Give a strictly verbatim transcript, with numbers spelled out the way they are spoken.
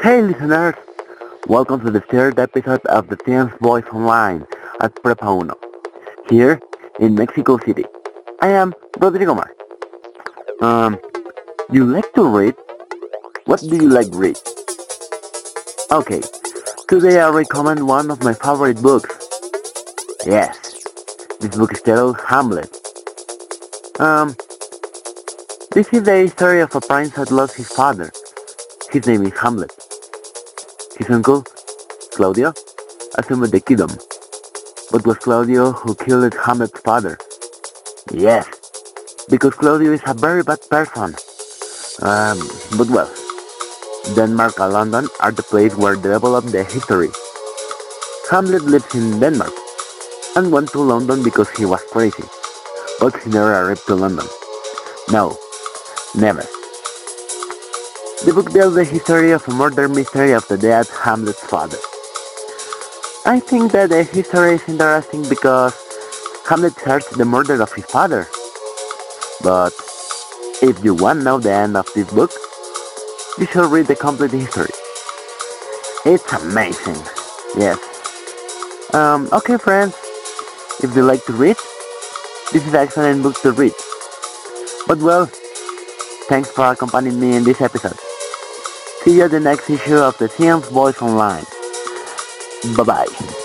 Hey listeners, welcome to the third episode of the Science Voice Online at Prepa Uno, here in Mexico City. I am Rodrigo Mar. Um, you like to read? What do you like to read? Okay, today I recommend one of my favorite books. Yes, this book is titled Hamlet. Um, this is the story of a prince that lost his father. His name is Hamlet. His uncle, Claudio, assumed the kingdom, but was Claudio who killed Hamlet's father. Yes, because Claudio is a very bad person. Um, but well, Denmark and London are the place where developed the history. Hamlet lives in Denmark and went to London because he was crazy, but he never arrived to London. No, never. The book tells the history of a murder mystery of the dead Hamlet's father. I think that the history is interesting because Hamlet searched the murder of his father. But if you want to know the end of this book, you should read the complete history. It's amazing. Yes. Um, okay friends, if you like to read, this is an excellent book to read. But well, thanks for accompanying me in this episode. See you at the next issue of the Science Voice Online. Bye bye.